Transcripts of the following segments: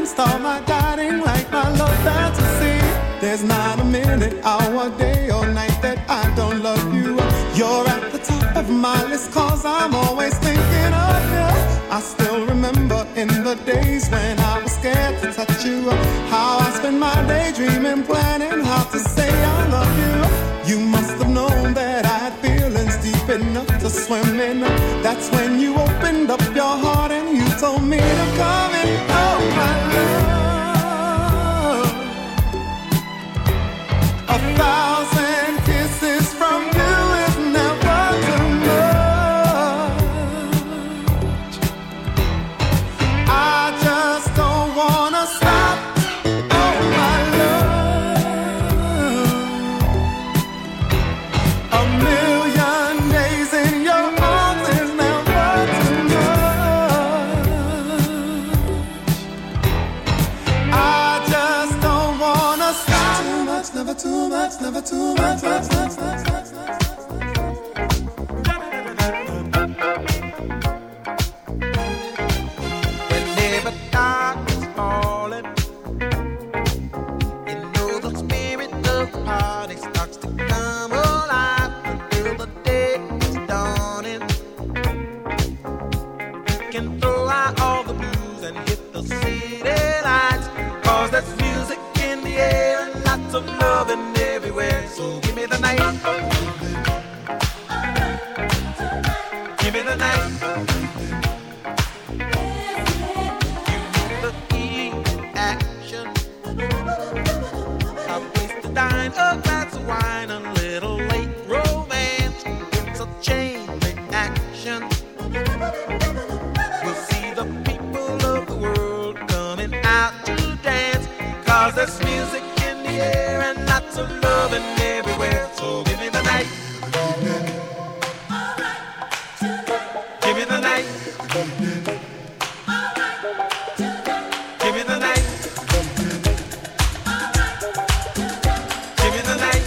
start my guiding like my love fantasy. There's not a minute, hour, day or night that I don't love you. You're at the top of my list, cause I'm always thinking of you. I still remember in the days when I was scared to touch you, how I spent my day dreaming, planning how to say I love you. You must have known that I had feelings deep enough to swim in. That's when you opened up your heart and you told me to come in. Oh my love, 1,000 kisses from you is never too much. I just don't wanna stop. Oh my love, a million days in your arms is never too much. I just don't wanna stop. Too much, never too much, never too much, much, much, much, much, much. Whenever dark is falling, you know the spirit of the party starts to come alive until the day is dawning. You can throw out all the blues and hit the city lights, cause there's music in the air and lots of loving everywhere. So give me the night, give me the night. The key action, a place to dine, a glass of wine, a little late romance. It's a chain reaction. We'll see the people of the world coming out to dance, cause there's music in the air and lots of loving everywhere. So give me the night, give me the night, give me the night, give me the night.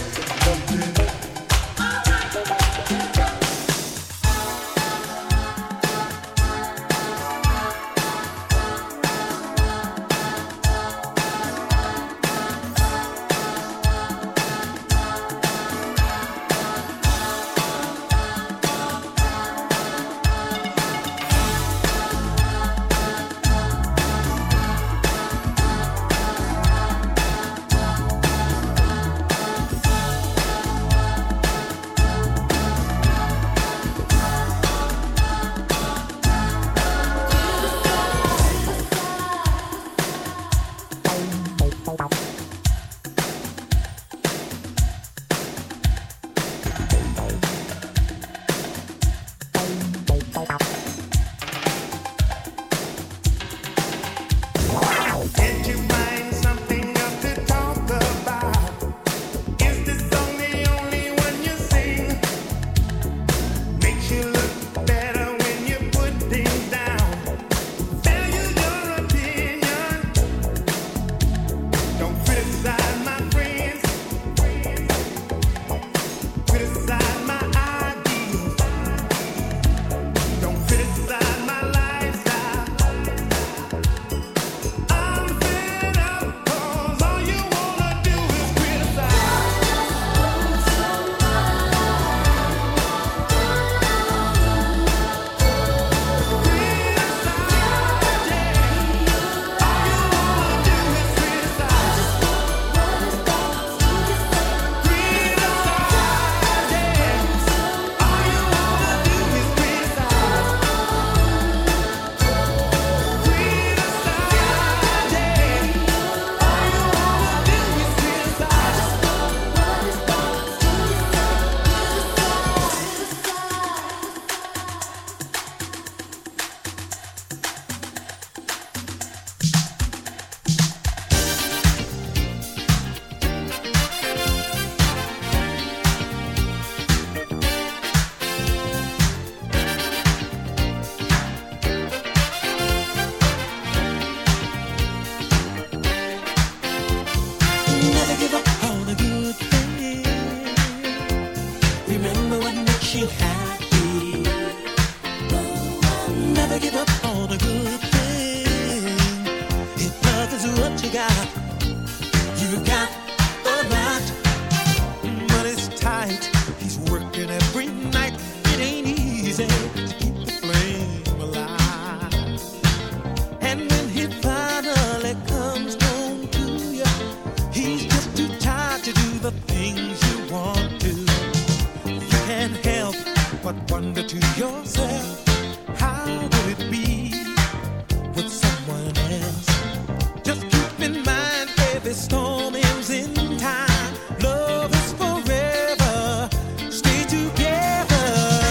the things you want to. You can't help but wonder to yourself, how would it be with someone else? Just keep in mind, every storm ends in time. Love is forever. Stay together.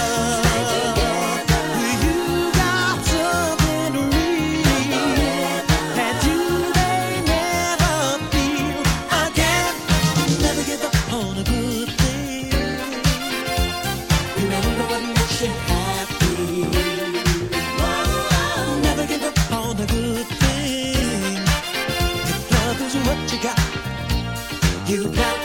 You got something real that you may never feel again. Never give up on a good thing. Remember what makes you happy. Never give up on a good thing. If love is what you got